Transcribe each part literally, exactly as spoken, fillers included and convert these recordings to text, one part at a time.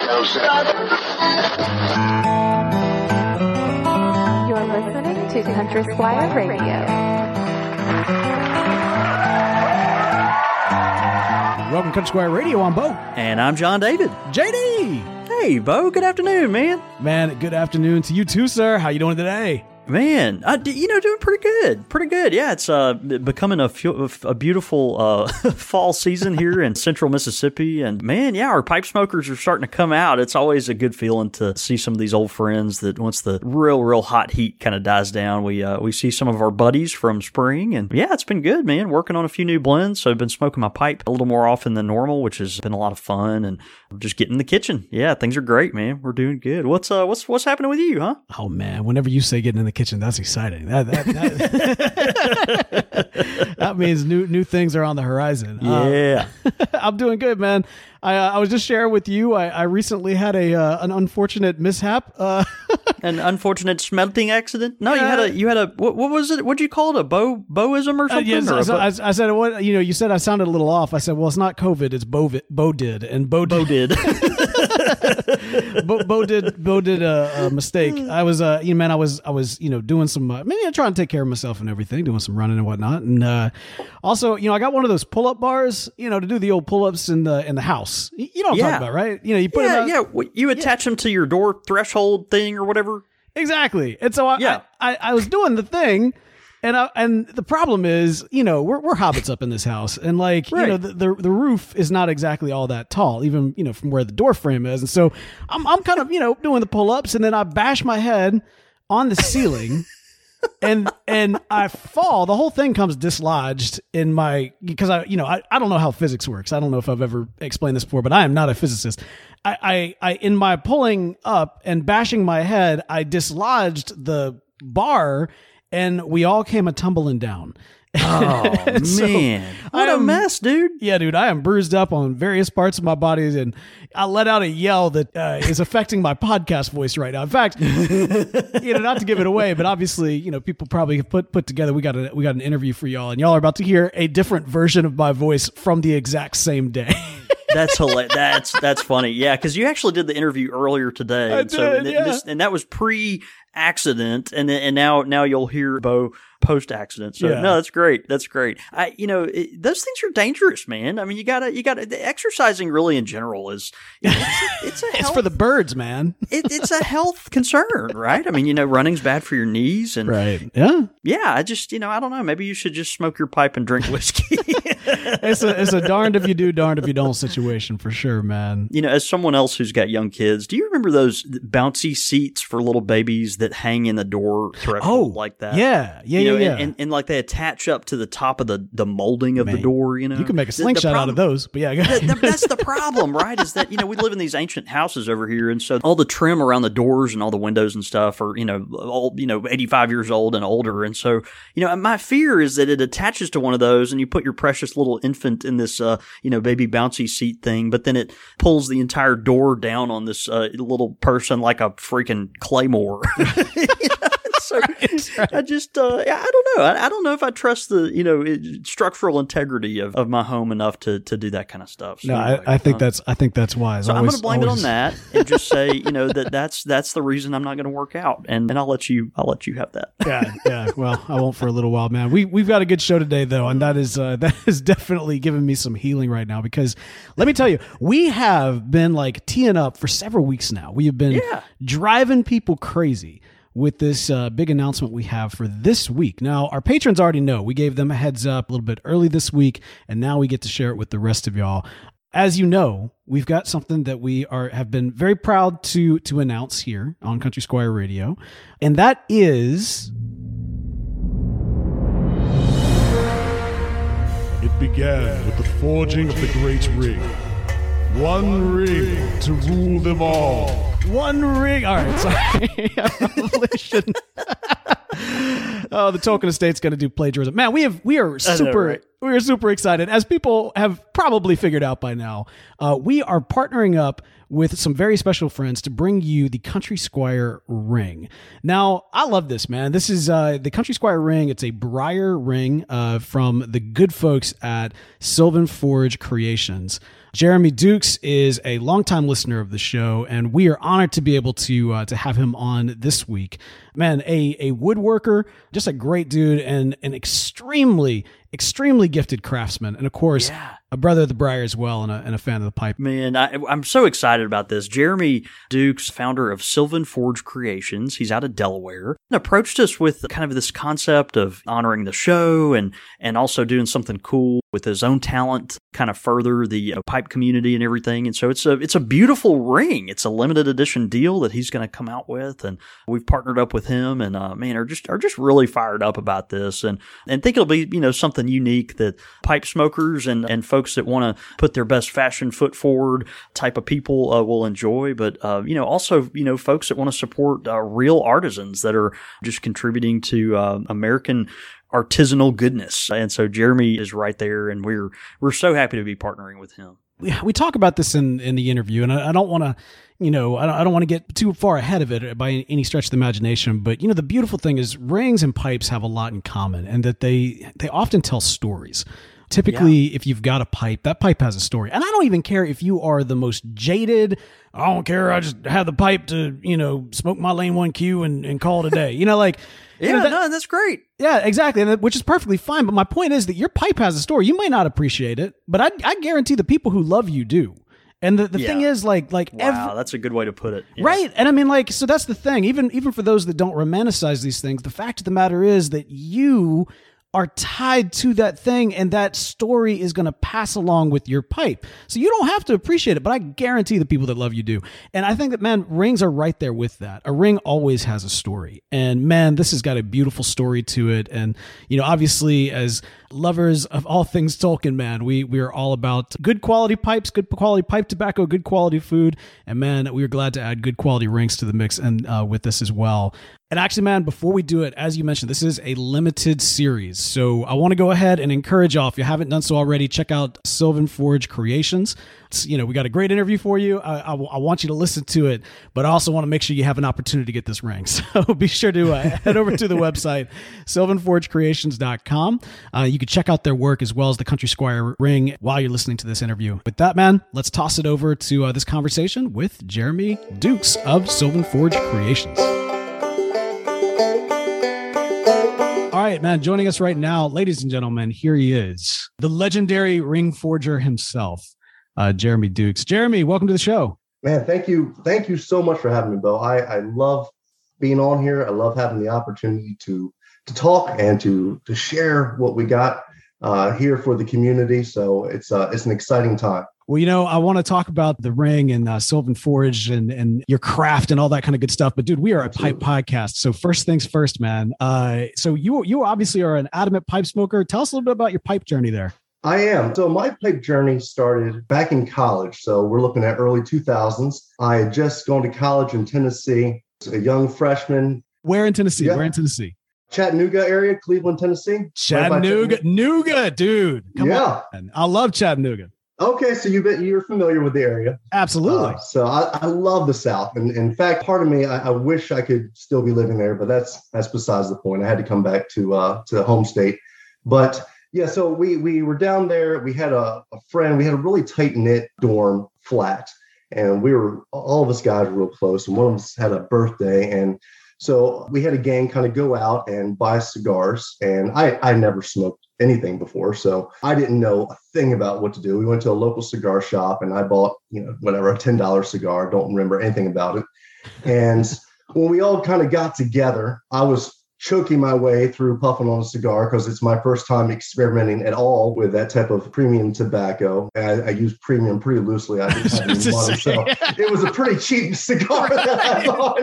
You're listening to Country Squire Radio. Welcome to Country Squire Radio. I'm Bo. And I'm John David. J D. Hey, Bo. Good afternoon, man. Man, good afternoon to you too, sir. How you doing today? Man, I, you know, doing pretty good. Pretty good. Yeah, it's uh, becoming a, few, a beautiful uh, fall season here in central Mississippi. And man, yeah, our pipe smokers are starting to come out. It's always a good feeling to see some of these old friends that once the real, real hot heat kind of dies down, we uh, we see some of our buddies from spring. And yeah, it's been good, man. Working on a few new blends. So I've been smoking my pipe a little more often than normal, which has been a lot of fun. And just getting in the kitchen. Yeah, things are great, man. We're doing good. What's uh, what's what's happening with you, huh? Oh, man, whenever you say getting in the kitchen, that's exciting. That that, that, that means new new things are on the horizon. Yeah. Uh, I'm doing good, man. I uh, I was just sharing with you, I, I recently had a uh, an unfortunate mishap. Uh, An unfortunate smelting accident? No, yeah. you had a you had a what, what was it? What'd you call it? A bow bowism or something? Uh, yes, or so bo- I, I said what you know. You said I sounded a little off. I said, well, it's not COVID. It's Bo Bo did and Bo Bo did. Bo, Bo did Bo did a, a mistake. I was uh you know man I was I was you know doing some uh, maybe I'm trying to take care of myself and everything, doing some running and whatnot, and uh, also you know I got one of those pull up bars, you know, to do the old pull ups in the in the house. You know what I'm yeah. talking about, right? You know, you put yeah them out, yeah you attach yeah. them to your door threshold thing or whatever. Exactly. And so I, yeah. I, I, I was doing the thing, and I, and the problem is, you know, we're we're hobbits up in this house, and like right. you know, the, the the roof is not exactly all that tall, even you know from where the door frame is, and so I'm I'm kind of you know doing the pull ups, and then I bash my head on the ceiling. and and I fall. The whole thing comes dislodged in my because I you know I, I don't know how physics works. I don't know if I've ever explained this before, but I am not a physicist. I, I, I in my pulling up and bashing my head, I dislodged the bar, and we all came a tumbling down. Oh so man, what am, a mess, dude! Yeah, dude, I am bruised up on various parts of my body, and I let out a yell that uh, is affecting my podcast voice right now. In fact, you know, not to give it away, but obviously, you know, people probably have put put together. We got a we got an interview for y'all, and y'all are about to hear a different version of my voice from the exact same day. That's hilarious. That's that's funny. Yeah, because you actually did the interview earlier today, I and so did, yeah. this, and that was pre-accident, and then, and now now you'll hear Bo post-accident. So Yeah. no, that's great. That's great. I you know it, those things are dangerous, man. I mean, you gotta you gotta the exercising really in general is you know, it's, a, it's a It's health, for the birds, man. it, it's a health concern, right? I mean, you know, running's bad for your knees, and Right. Yeah. yeah, I just you know I don't know. Maybe you should just smoke your pipe and drink whiskey. It's a it's a darned if you do, darned if you don't situation for sure, man. You know, as someone else who's got young kids, do you remember those bouncy seats for little babies that hang in the door threshold like that? Yeah. Yeah, you yeah, know, yeah. And, and, and like they attach up to the top of the, the molding of Man, the door, you know? You can make a The- the slingshot out of problem- those, but yeah. go ahead. the, the, that's the problem, right? Is that, you know, we live in these ancient houses over here, and so all the trim around the doors and all the windows and stuff are, you know, old, you know, eighty-five years old and older. And so, you know, my fear is that it attaches to one of those and you put your precious little infant in this, uh, you know, baby bouncy seat thing, but then it pulls the entire door down on this uh, little person like a freaking claymore. You know? So right. I just, uh, yeah, I don't know. I, I don't know if I trust the, you know, it, structural integrity of, of my home enough to, to do that kind of stuff. So No, anyway, I, I think um, that's I think that's wise. So Always, I'm going to blame always- it on that and just say, you know, that that's that's the reason I'm not going to work out, and and I'll let you I'll let you have that. Yeah, yeah. Well, I won't for a little while, man. We we've got a good show today, though, and that is uh, that is definitely giving me some healing right now. Because let me tell you, we have been like teeing up for several weeks now. We have been Yeah. driving people crazy with this uh, big announcement we have for this week. Now, our patrons already know. We gave them a heads up a little bit early this week, and now we get to share it with the rest of y'all. As you know, we've got something that we are have been very proud to to announce here on Country Squire Radio, and that is It began with the forging of the Great Ring. One ring to rule them all. One ring. All right, sorry. I probably shouldn't. Oh, the Tolkien Estate's going to do plagiarism. Man, we have we are super right? we are super excited. As people have probably figured out by now, uh, we are partnering up with some very special friends to bring you the Country Squire ring. Now, I love this, man. This is uh, the Country Squire ring. It's a briar ring uh, from the good folks at Sylvan Forge Creations. Jeremy Dukes is a longtime listener of the show, and we are honored to be able to uh, to have him on this week. Man, a a woodworker, just a great dude, and an extremely, extremely gifted craftsman. And of course, Yeah. a brother of the Briar as well, and a, and a fan of the pipe. Man, I, I'm so excited about this. Jeremy Dukes, founder of Sylvan Forge Creations, he's out of Delaware, and approached us with kind of this concept of honoring the show and and also doing something cool with his own talent, kind of further the uh, pipe community and everything. And so it's a it's a beautiful ring. It's a limited edition deal that he's going to come out with, and we've partnered up with him. And uh, man, are just are just really fired up about this, and and think it'll be you know something unique that pipe smokers and and folks that want to put their best fashion foot forward type of people uh, will enjoy. But uh, you know also you know folks that want to support uh, real artisans that are just contributing to uh, American artisanal goodness. And so Jeremy is right there, and we're we're so happy to be partnering with him. We, we talk about this in, in the interview, and I, I don't want to, you know, I don't, I don't want to get too far ahead of it by any stretch of the imagination. But you know, the beautiful thing is rings and pipes have a lot in common, and that they they often tell stories. Typically, yeah. if you've got a pipe, that pipe has a story. And I don't even care if you are the most jaded, I don't care, I just have the pipe to, you know, smoke my lane one Q and, and call it a day. You know, like... yeah, you know, that, no, that's great. Yeah, exactly, and that, which is perfectly fine. But my point is that your pipe has a story. You may not appreciate it, but I, I guarantee the people who love you do. And the, the yeah. thing is, like, like wow, every, that's a good way to put it. Yeah. Right. And I mean, like, so that's the thing. Even even for those that don't romanticize these things, the fact of the matter is that you are tied to that thing, and that story is going to pass along with your pipe. So you don't have to appreciate it, but I guarantee the people that love you do. And I think that, man, rings are right there with that. A ring always has a story. And man, this has got a beautiful story to it. And, you know, obviously as lovers of all things Tolkien, man, we, we are all about good quality pipes, good quality pipe tobacco, good quality food. And man, we are glad to add good quality rings to the mix and uh, with this as well. And actually, man, before we do it, as you mentioned, this is a limited series. So I want to go ahead and encourage y'all, if you haven't done so already, check out Sylvan Forge Creations. It's, you know, we got a great interview for you. I, I, I want you to listen to it, but I also want to make sure you have an opportunity to get this ring. So be sure to uh, head over to the website, sylvan forge creations dot com. Uh, you can check out their work as well as the Country Squire ring while you're listening to this interview. With that, man, let's toss it over to uh, this conversation with Jeremy Dukes of Sylvan Forge Creations. All right, man, joining us right now, ladies and gentlemen, here he is, the legendary ring forger himself, uh, Jeremy Dukes. Jeremy, welcome to the show. Man, thank you. Thank you so much for having me, Bo. I, I love being on here. I love having the opportunity to to talk and to to share what we got uh, here for the community. So it's uh, it's an exciting time. Well, you know, I want to talk about the ring and uh, Sylvan Forge and, and your craft and all that kind of good stuff. But dude, we are a Absolutely. pipe podcast. So first things first, man. Uh, so you you obviously are an adamant pipe smoker. Tell us a little bit about your pipe journey there. I am. So my pipe journey started back in college. So we're looking at early two thousands. I had just gone to college in Tennessee, a young freshman. Where in Tennessee? Yeah. Where in Tennessee? Chattanooga area, Cleveland, Tennessee. Chattanooga, right Chattanooga, dude. Come yeah. on. I love Chattanooga. Okay, so you bet you're familiar with the area. Absolutely. Uh, so I, I love the South, and in fact, part of me, I, I wish I could still be living there, but that's that's besides the point. I had to come back to uh, to the home state, but yeah. So we we were down there. We had a, a friend. We had a really tight knit dorm flat, and we were all of us guys were real close. And one of us had a birthday, and so we had a gang kind of go out and buy cigars. And I I never smoked anything before, so I didn't know a thing about what to do. We went to a local cigar shop, and I bought, you know, whatever, a ten dollar cigar. Don't remember anything about it. And when we all kind of got together, I was choking my way through puffing on a cigar because it's my first time experimenting at all with that type of premium tobacco. And I, I use premium pretty loosely. I didn't have any money, so it was a pretty cheap cigar that I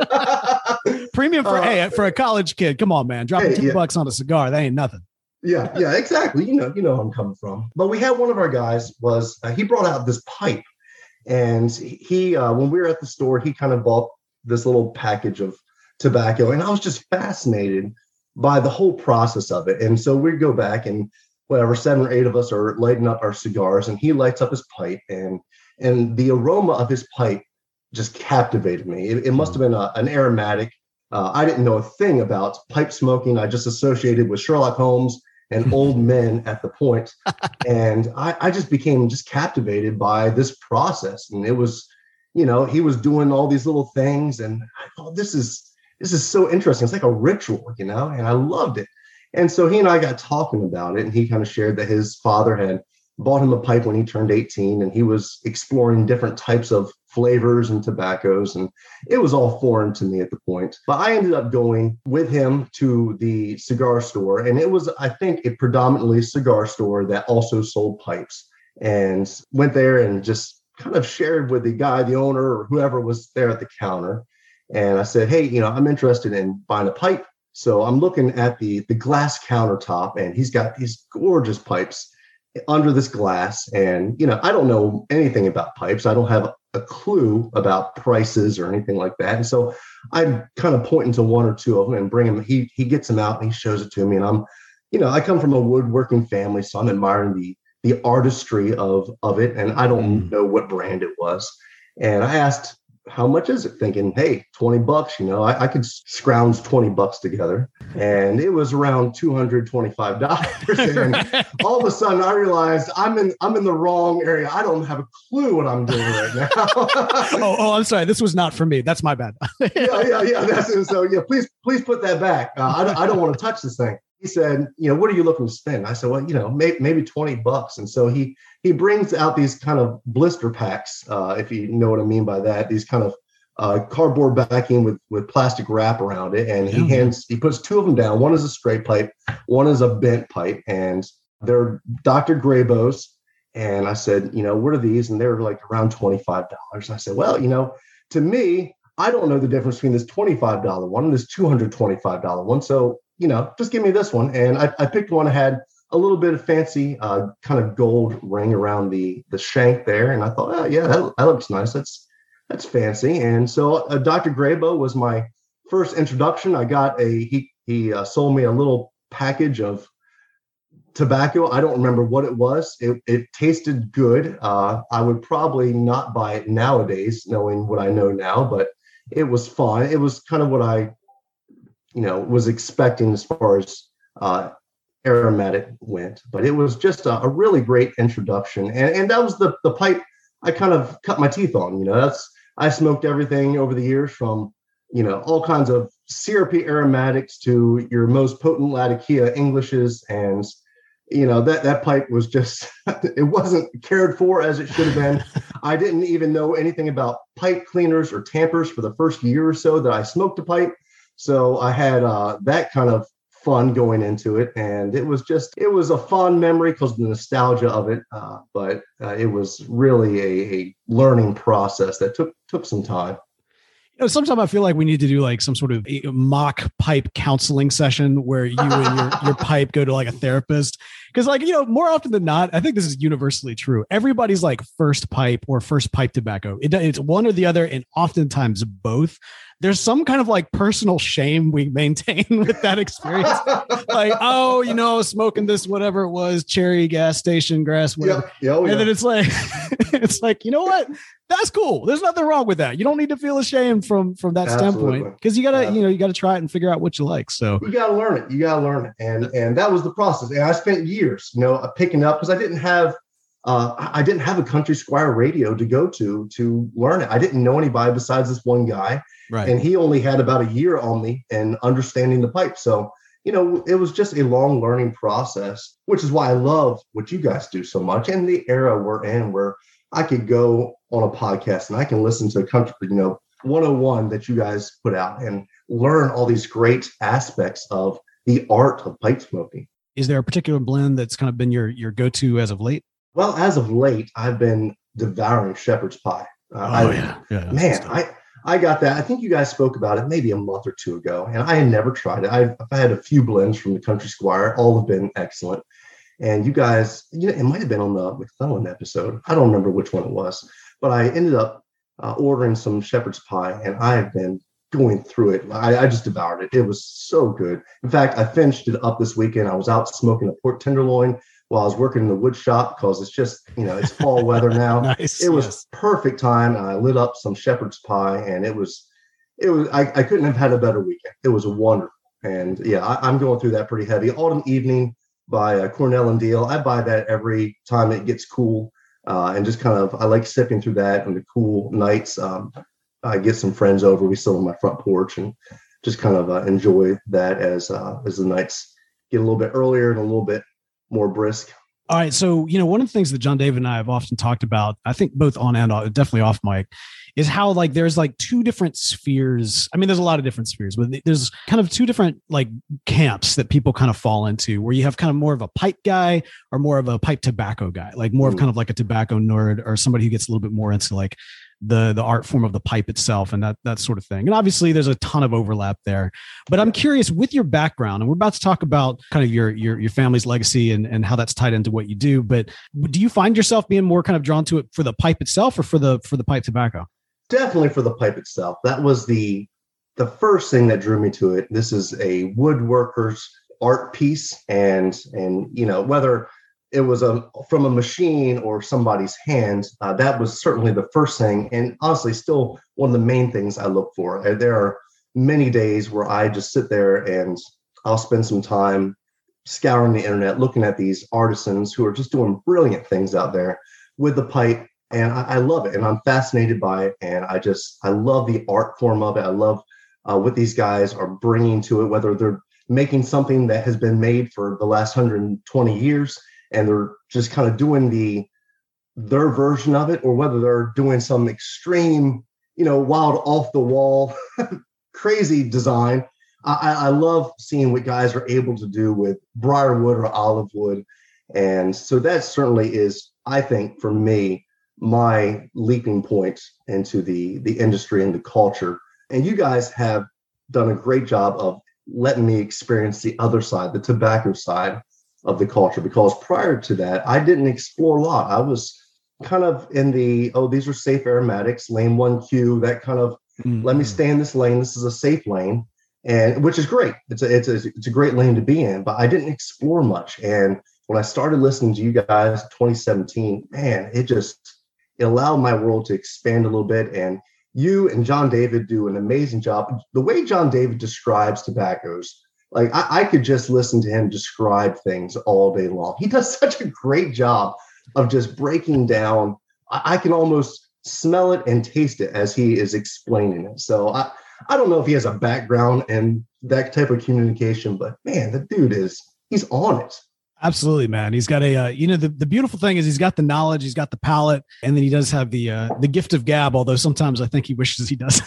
bought. Premium for uh, hey, for a college kid. Come on, man, dropping hey, two yeah. bucks on a cigar, that ain't nothing. Yeah, yeah, exactly. You know, you know where I'm coming from. But we had one of our guys was uh, he brought out this pipe, and he uh, when we were at the store, he kind of bought this little package of tobacco, and I was just fascinated by the whole process of it. And so we'd go back, and whatever, seven or eight of us are lighting up our cigars, and he lights up his pipe, and and the aroma of his pipe just captivated me. It, it must have been a, an aromatic. Uh, I didn't know a thing about pipe smoking. I just associated with Sherlock Holmes and old men at the point. And I, I just became just captivated by this process. And it was, you know, he was doing all these little things. And I thought, this is, this is so interesting. It's like a ritual, you know, and I loved it. And so he and I got talking about it, and he kind of shared that his father had bought him a pipe when he turned eighteen, and he was exploring different types of flavors and tobaccos, and it was all foreign to me at the point. But I ended up going with him to the cigar store, and it was, I think, a predominantly cigar store that also sold pipes, and went there and just kind of shared with the guy, the owner, or whoever was there at the counter. And I said, hey, you know, I'm interested in buying a pipe. So I'm looking at the the glass countertop, and he's got these gorgeous pipes under this glass. And, you know, I don't know anything about pipes. I don't have a clue about prices or anything like that. And so I'm kind of pointing to one or two of them and bring him. He he gets them out and he shows it to me. And I'm, you know, I come from a woodworking family, so I'm admiring the the artistry of of it. And I don't mm. know what brand it was. And I asked, how much is it? Thinking, hey, twenty bucks, you know, I, I could scrounge twenty bucks together. And it was around two hundred twenty-five dollars. And all of a sudden I realized I'm in, I'm in the wrong area. I don't have a clue what I'm doing right now. oh, oh, I'm sorry. This was not for me. That's my bad. yeah, yeah, yeah. That's it. So yeah, please, please put that back. Uh, I, don't, I don't want to touch this thing. He said, you know, what are you looking to spend? I said, well, you know, may, maybe twenty bucks. And so he, he brings out these kind of blister packs, uh, if you know what I mean by that, these kind of uh, cardboard backing with, with plastic wrap around it. And he yeah. hands, he puts two of them down. One is a straight pipe. One is a bent pipe. And they're Doctor Grabo's. And I said, you know, what are these? And they were like around twenty-five dollars. I said, well, you know, to me, I don't know the difference between this twenty-five dollars one and this two hundred twenty-five dollars one. So, you know, just give me this one. And I, I picked one that had a little bit of fancy uh, kind of gold ring around the the shank there. And I thought, oh, yeah, that, that looks nice. That's that's fancy. And so uh, Doctor Grabo was my first introduction. I got a, he, he uh, sold me a little package of tobacco. I don't remember what it was. It, it tasted good. Uh, I would probably not buy it nowadays, knowing what I know now, but it was fine. It was kind of what I, you know, was expecting as far as uh, aromatic went, but it was just a, a really great introduction. And, and that was the, the pipe I kind of cut my teeth on. You know, that's, I smoked everything over the years from, you know, all kinds of syrupy aromatics to your most potent Latakia Englishes. And, you know, that, that pipe was just, it wasn't cared for as it should have been. I didn't even know anything about pipe cleaners or tampers for the first year or so that I smoked a pipe. So I had uh, that kind of fun going into it. And it was just, it was a fond memory because of the nostalgia of it. Uh, but uh, it was really a, a learning process that took, took some time. You know, sometimes I feel like we need to do like some sort of mock pipe counseling session where you and your, your pipe go to like a therapist. Because like, you know, more often than not, I think this is universally true. Everybody's like first pipe or first pipe tobacco. It, it's one or the other, and oftentimes both. There's some kind of like personal shame we maintain with that experience. Like, oh, you know, smoking this, whatever it was, cherry gas station grass, whatever. Yeah, yeah, oh, yeah. And then it's like, it's like, you know what? That's cool. There's nothing wrong with that. You don't need to feel ashamed from, from that Absolutely. standpoint, because you gotta, Absolutely. you know, you gotta try it and figure out what you like. So you gotta learn it. You gotta learn it. And, and that was the process. And I spent years, you know, picking up, because I didn't have, uh, I didn't have a Country Squire radio to go to, to learn it. I didn't know anybody besides this one guy. Right. And he only had about a year on me and understanding the pipe. So, you know, it was just a long learning process, which is why I love what you guys do so much. And the era we're in, where I could go on a podcast and I can listen to a country, you know, one oh one that you guys put out and learn all these great aspects of the art of pipe smoking. Is there a particular blend that's kind of been your, your go-to as of late? Well, as of late, I've been devouring shepherd's pie. Uh, oh, I, yeah. yeah man, I, I got that. I think you guys spoke about it maybe a month or two ago, and I had never tried it. I've, I've had a few blends from the Country Squire. All have been excellent. And you guys, you know, it might have been on the McClellan episode. I don't remember which one it was, but I ended up uh, ordering some shepherd's pie, and I have been going through it. I, I just devoured it. It was so good. In fact, I finished it up this weekend. I was out smoking a pork tenderloin while I was working in the wood shop, because it's just, you know, it's fall weather now. Nice, it was yes. perfect time. And I lit up some shepherd's pie, and it was, it was, I, I couldn't have had a better weekend. It was wonderful. And yeah, I, I'm going through that pretty heavy. Autumn evening by uh, Cornell and Deal. I buy that every time it gets cool, uh, and just kind of I like sipping through that on the cool nights. Um, I get some friends over. We sit on my front porch and just kind of uh, enjoy that as uh, as the nights get a little bit earlier and a little bit more brisk. All right. So, you know, one of the things that John David and I have often talked about, I think both on and off, definitely off mic, is how like there's like two different spheres. I mean, there's a lot of different spheres, but there's kind of two different like camps that people kind of fall into, where you have kind of more of a pipe guy or more of a pipe tobacco guy, like more of kind of like a tobacco nerd or somebody who gets a little bit more into like the the art form of the pipe itself and that that sort of thing. And obviously there's a ton of overlap there. But I'm curious, with your background, and we're about to talk about kind of your your your family's legacy and, and how that's tied into what you do, but do you find yourself being more kind of drawn to it for the pipe itself or for the for the pipe tobacco? Definitely for the pipe itself. That was the the first thing that drew me to it. This is a woodworker's art piece, and and you know, whether it was a from a machine or somebody's hands, uh, that was certainly the first thing, and honestly still one of the main things I look for. There are many days where I just sit there and I'll spend some time scouring the internet, looking at these artisans who are just doing brilliant things out there with the pipe. And I, I love it, and I'm fascinated by it. And I just, I love the art form of it. I love uh, what these guys are bringing to it, whether they're making something that has been made for the last one hundred twenty years, and they're just kind of doing the their version of it, or whether they're doing some extreme, you know, wild off the wall, crazy design. I, I love seeing what guys are able to do with briarwood or olive wood. And so that certainly is, I think, for me, my leaping point into the, the industry and the culture. And you guys have done a great job of letting me experience the other side, the tobacco side of the culture, because prior to that, I didn't explore a lot. I was kind of in the, oh, these are safe aromatics, lane one Q, that kind of, mm-hmm. let me stay in this lane. This is a safe lane, and which is great. It's a, it's a, it's a great lane to be in, but I didn't explore much. And when I started listening to you guys in twenty seventeen, man, it just, it allowed my world to expand a little bit. And you and John David do an amazing job. The way John David describes tobaccos, like I, I could just listen to him describe things all day long. He does such a great job of just breaking down. I, I can almost smell it and taste it as he is explaining it. So I, I don't know if he has a background in that type of communication, but man, the dude is, he's on it. Absolutely, man. He's got a, uh, you know, the, the beautiful thing is he's got the knowledge, he's got the palate, and then he does have the uh, the gift of gab, although sometimes I think he wishes he doesn't.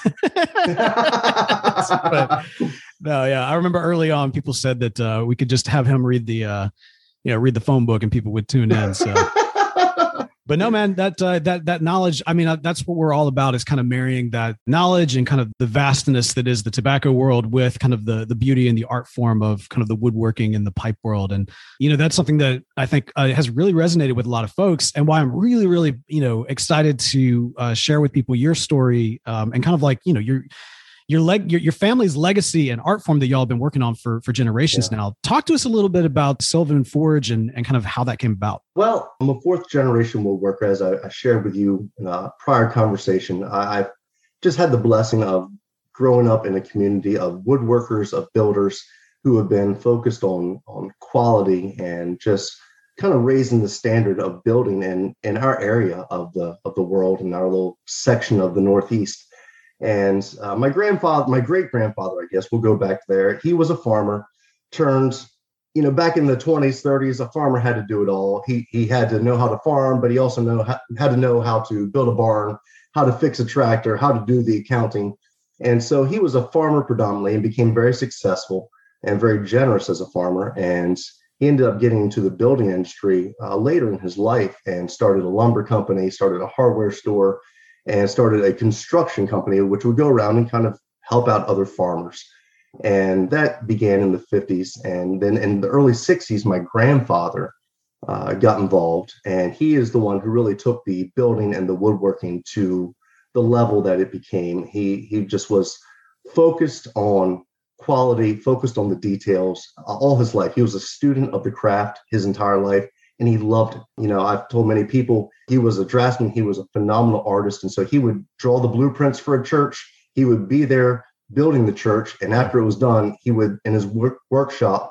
But no, yeah. I remember early on people said that uh, we could just have him read the, uh, you know, read the phone book and people would tune in. So, but no, man, that, uh, that, that knowledge, I mean, uh, that's what we're all about, is kind of marrying that knowledge and kind of the vastness that is the tobacco world with kind of the, the beauty and the art form of kind of the woodworking and the pipe world. And, you know, that's something that I think uh, has really resonated with a lot of folks, and why I'm really, really, you know, excited to uh, share with people your story um, and kind of like, you know, your, your leg, your, your family's legacy and art form that y'all have been working on for, for generations yeah. now. Talk to us a little bit about Sylvan Forge and, and kind of how that came about. Well, I'm a fourth generation woodworker, as I, I shared with you in a prior conversation. I, I've just had the blessing of growing up in a community of woodworkers, of builders who have been focused on, on quality and just kind of raising the standard of building in, in our area of the, of the world, in our little section of the Northeast. And uh, my grandfather, my great grandfather, I guess we'll go back there. He was a farmer, turned, you know, back in the twenties, thirties, a farmer had to do it all. He he had to know how to farm, but he also know how, had to know how to build a barn, how to fix a tractor, how to do the accounting. And so he was a farmer predominantly and became very successful and very generous as a farmer. And he ended up getting into the building industry uh, later in his life and started a lumber company, started a hardware store, and started a construction company, which would go around and kind of help out other farmers. And that began in the fifties. And then in the early sixties, my grandfather uh, got involved, and he is the one who really took the building and the woodworking to the level that it became. He, he just was focused on quality, focused on the details all his life. He was a student of the craft his entire life, and he loved it. You know, I've told many people he was a draftsman. He was a phenomenal artist. And so he would draw the blueprints for a church. He would be there building the church. And after it was done, he would, in his work, workshop,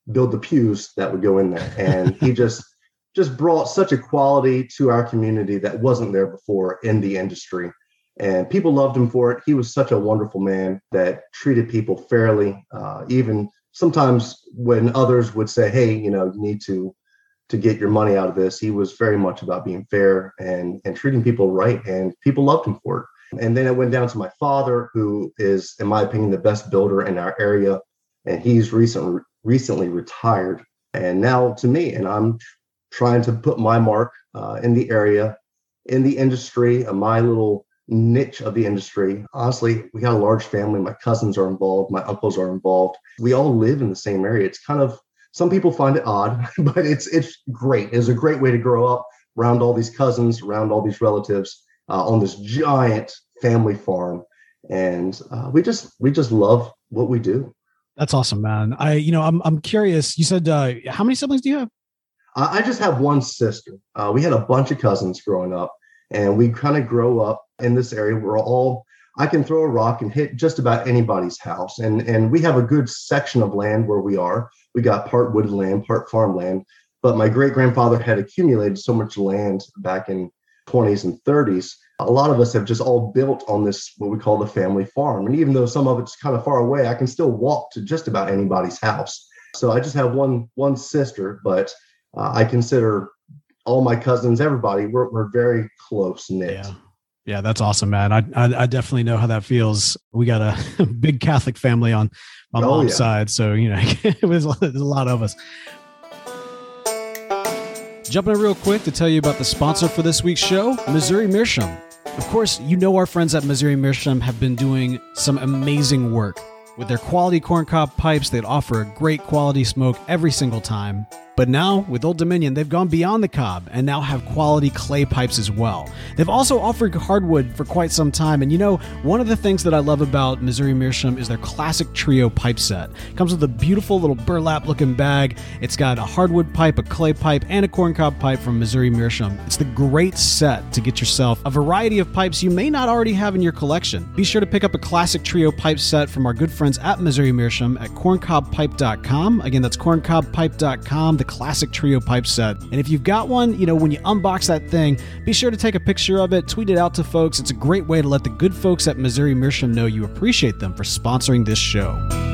build the pews that would go in there. And he just just brought such a quality to our community that wasn't there before in the industry. And people loved him for it. He was such a wonderful man that treated people fairly. Uh, even sometimes when others would say, hey, you know, you need to to get your money out of this, he was very much about being fair and, and treating people right. And people loved him for it. And then it went down to my father, who is, in my opinion, the best builder in our area. And he's recently recently retired. And now to me, and I'm trying to put my mark uh, in the area, in the industry, uh, my little niche of the industry. Honestly, we got a large family. My cousins are involved. My uncles are involved. We all live in the same area. It's kind of, some people find it odd, but it's it's great. It's a great way to grow up around all these cousins, around all these relatives uh, on this giant family farm. And uh, we just we just love what we do. That's awesome, man. I, you know, I'm I'm curious. You said uh, how many siblings do you have? I just have one sister. Uh, we had a bunch of cousins growing up, and we kind of grow up in this area. We're all, I can throw a rock and hit just about anybody's house. And, and we have a good section of land where we are. We got part wooded land, part farmland. But my great grandfather had accumulated so much land back in twenties and thirties. A lot of us have just all built on this, what we call the family farm. And even though some of it's kind of far away, I can still walk to just about anybody's house. So I just have one, one sister, but uh, I consider all my cousins, everybody, we're, we're very close knit. Yeah. Yeah, that's awesome, man. I, I I definitely know how that feels. We got a big Catholic family on my oh, mom's yeah. side, so you know it was there's a lot of us. Jumping in real quick to tell you about the sponsor for this week's show, Missouri Meerschaum. Of course, you know our friends at Missouri Meerschaum have been doing some amazing work. With their quality corncob pipes, they'd offer a great quality smoke every single time. But now, with Old Dominion, they've gone beyond the cob and now have quality clay pipes as well. They've also offered hardwood for quite some time. And you know, one of the things that I love about Missouri Meerschaum is their classic trio pipe set. It comes with a beautiful little burlap-looking bag. It's got a hardwood pipe, a clay pipe, and a corncob pipe from Missouri Meerschaum. It's the great set to get yourself a variety of pipes you may not already have in your collection. Be sure to pick up a classic trio pipe set from our good friends at Missouri Meerschaum at corncob pipe dot com. Again, that's corncob pipe dot com. The classic trio pipe set. And if you've got one, you know, when you unbox that thing, be sure to take a picture of it, tweet it out to folks. It's a great way to let the good folks at Missouri Meerschaum know you appreciate them for sponsoring this show.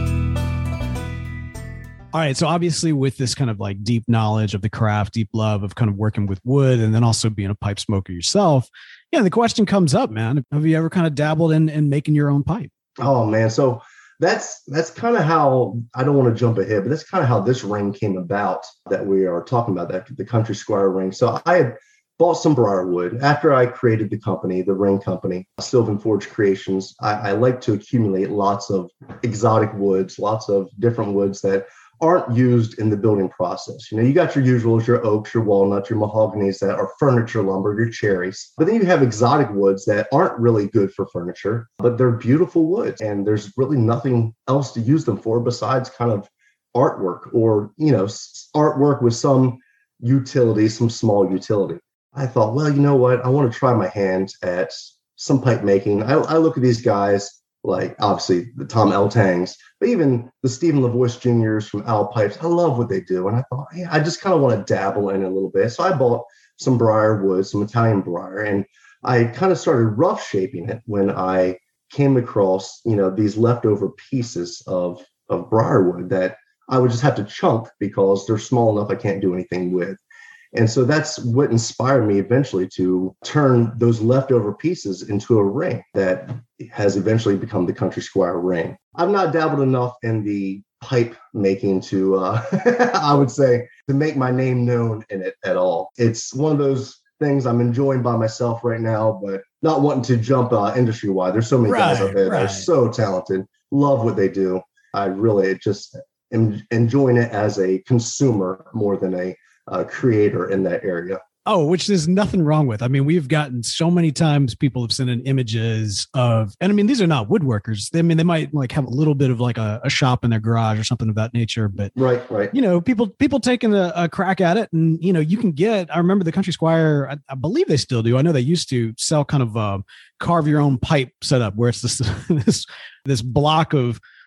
All right, so obviously with this kind of like deep knowledge of the craft, deep love of kind of working with wood, and then also being a pipe smoker yourself, yeah, the question comes up, man. Have you ever kind of dabbled in, in making your own pipe? Oh, man. So That's that's kind of how, I don't want to jump ahead, but that's kind of how this ring came about that we are talking about, that the Country Squire ring. So I had bought some briarwood after I created the company, the ring company, Sylvan Forge Creations. I, I like to accumulate lots of exotic woods, lots of different woods that aren't used in the building process. You know, you got your usuals, your oaks, your walnuts, your mahoganies that are furniture lumber, your cherries. But then you have exotic woods that aren't really good for furniture, but they're beautiful woods. And there's really nothing else to use them for besides kind of artwork or, you know, artwork with some utility, some small utility. I thought, well, you know what? I want to try my hand at some pipe making. I, I look at these guys, like obviously the Tom L. Tangs, but even the Stephen LaVoice Juniors from Owl Pipes. I love what they do. And I thought, yeah, I just kind of want to dabble in it a little bit. So I bought some briar wood, some Italian briar, and I kind of started rough shaping it when I came across, you know, these leftover pieces of, of briarwood that I would just have to chunk because they're small enough I can't do anything with. And so that's what inspired me eventually to turn those leftover pieces into a ring that has eventually become the Country Squire ring. I've not dabbled enough in the pipe making to, uh, I would say, to make my name known in it at all. It's one of those things I'm enjoying by myself right now, but not wanting to jump uh, industry-wide. There's so many Right, guys out there that right. are so talented, love what they do. I really just am enjoying it as a consumer more than a uh, creator in that area. Oh, which there's nothing wrong with. I mean, we've gotten so many times people have sent in images of, and I mean, these are not woodworkers. I mean, they might like have a little bit of like a, a shop in their garage or something of that nature, but Right, right. you know, people, people taking a, a crack at it, and, you know, you can get, I remember the Country Squire, I, I believe they still do. I know they used to sell kind of a carve your own pipe setup where it's this, this, this block of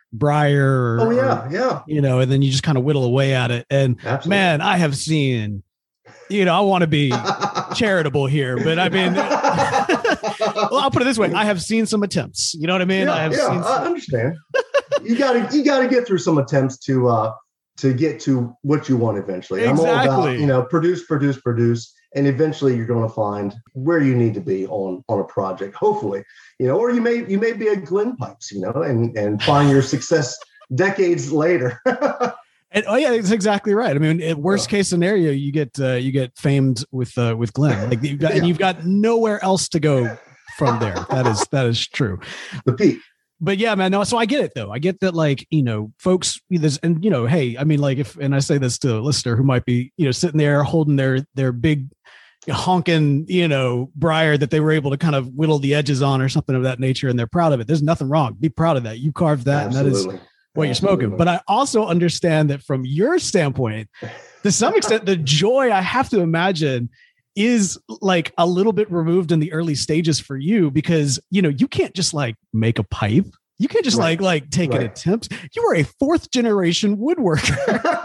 briar. Or, Oh yeah, or, yeah. you know, and then you just kind of whittle away at it. And Absolutely. man, I have seen, you know, I want to be charitable here, but I mean, well, I'll put it this way. I have seen some attempts, you know what I mean? Yeah, I have yeah, seen some- I understand. you gotta, you gotta get through some attempts to, uh, to get to what you want eventually. Exactly. I'm all about, you know, produce, produce, produce. And eventually you're going to find where you need to be on, on a project, hopefully, you know, or you may, you may be a Glenn Pipes, you know, and, and find your success decades later. And, oh yeah, it's exactly right. I mean, at worst case scenario, you get, uh, you get famed with, uh, with Glenn, like you've got, Yeah. and you've got nowhere else to go from there. That is, that is true. The peak. But yeah, man, no, so I get it though. I get that, like, you know, folks, this, and you know, hey, I mean, like if, and I say this to a listener who might be, you know, sitting there holding their, their big honking, you know, briar that they were able to kind of whittle the edges on or something of that nature. And they're proud of it. There's nothing wrong. Be proud of that. You carved that. Absolutely. And that is what Absolutely. you're smoking. But I also understand that from your standpoint, to some extent, the joy I have to imagine is like a little bit removed in the early stages for you, because, you know, you can't just like make a pipe. You can't just Right. like, like take an Right. attempt. You were a fourth generation woodworker.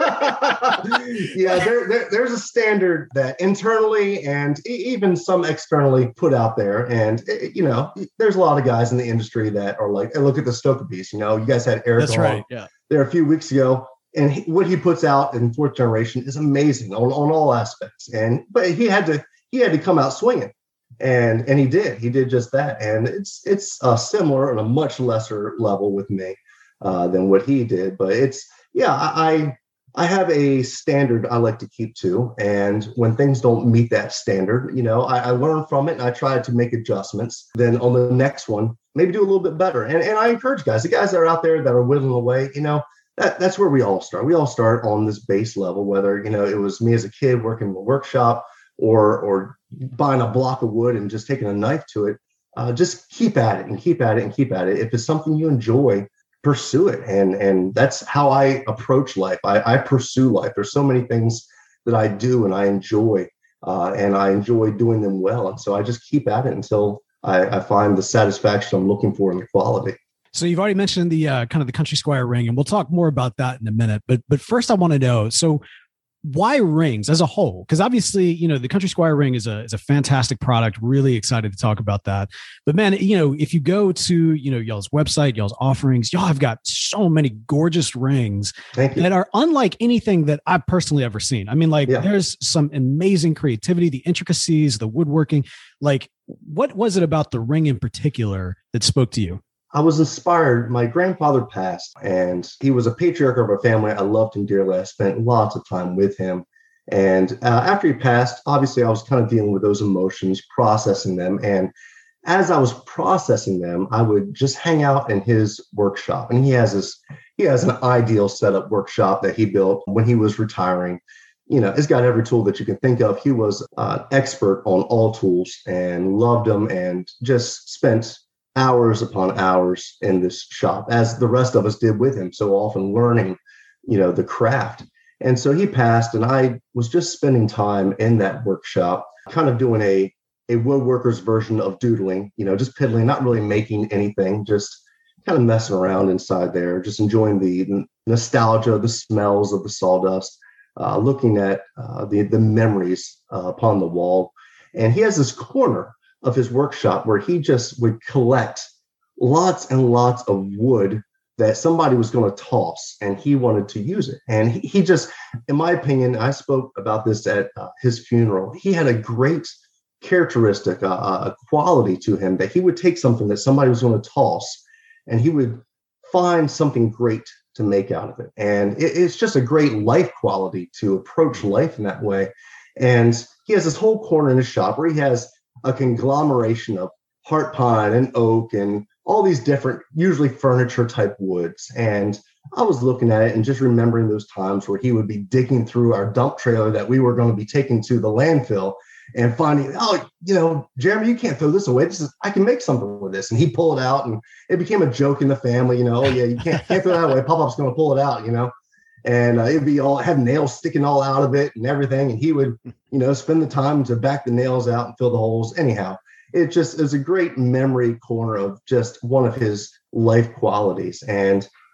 yeah, there, there, there's a standard that internally and e- even some externally put out there. And, eh, you know, there's a lot of guys in the industry that are like, hey, look at the Stokebees. You know, you guys had Eric That's on right. Yeah. there a few weeks ago. And he, what he puts out in fourth generation is amazing on, on all aspects. And but he had to he had to come out swinging, and and he did. He did just that. And it's it's uh, similar on a much lesser level with me uh, than what he did. But it's yeah, I I have a standard I like to keep to, and when things don't meet that standard, you know, I, I learn from it and I try to make adjustments. Then on the next one, maybe do a little bit better. And and I encourage guys, the guys that are out there that are whittling away, you know. That, that's where we all start. We all start on this base level, whether, you know, it was me as a kid working in a workshop or or buying a block of wood and just taking a knife to it. Uh, just keep at it and keep at it and keep at it. If it's something you enjoy, pursue it. And and that's how I approach life. I, I pursue life. There's so many things that I do and I enjoy, uh, and I enjoy doing them well. And so I just keep at it until I, I find the satisfaction I'm looking for in the quality. So you've already mentioned the uh, kind of the Country Squire ring, and we'll talk more about that in a minute. But but first, I want to know, so why rings as a whole? Because obviously, you know, the Country Squire ring is a is a fantastic product. Really excited to talk about that. But man, you know, if you go to, you know, y'all's website, y'all's offerings, y'all have got so many gorgeous rings Thank you. that are unlike anything that I've personally ever seen. I mean, like Yeah. there's some amazing creativity, the intricacies, the woodworking. Like, what was it about the ring in particular that spoke to you? I was inspired. My grandfather passed, and he was a patriarch of our family. I loved him dearly. I spent lots of time with him. And uh, after he passed, obviously, I was kind of dealing with those emotions, processing them. And as I was processing them, I would just hang out in his workshop. And he has this, he has an ideal setup workshop that he built when he was retiring. You know, it's got every tool that you can think of. He was an uh, expert on all tools and loved them, and just spent hours upon hours in this shop, as the rest of us did with him, so often learning, you know, the craft. And so he passed, and I was just spending time in that workshop, kind of doing a, a woodworker's version of doodling, you know, just piddling, not really making anything, just kind of messing around inside there, just enjoying the nostalgia, the smells of the sawdust, uh, looking at uh, the, the memories uh, upon the wall. And he has this corner of his workshop where he just would collect lots and lots of wood that somebody was going to toss, and he wanted to use it. And he, he just, in my opinion, I spoke about this at uh, his funeral. He had a great characteristic, uh, a quality to him, that he would take something that somebody was going to toss, and he would find something great to make out of it. And it, it's just a great life quality to approach life in that way. And he has this whole corner in his shop where he has a conglomeration of heart pine and oak and all these different, usually furniture type woods. And I was looking at it and just remembering those times where he would be digging through our dump trailer that we were going to be taking to the landfill and finding, oh, you know, Jeremy, you can't throw this away. This is, I can make something with this. And he pulled it out, and it became a joke in the family, you know, oh yeah, you can't, can't throw that away. Pop-Pop's going to pull it out, you know. And uh, it'd be all, have nails sticking all out of it and everything. And he would, you know, spend the time to back the nails out and fill the holes. Anyhow, it just is a great memory corner of just one of his life qualities. And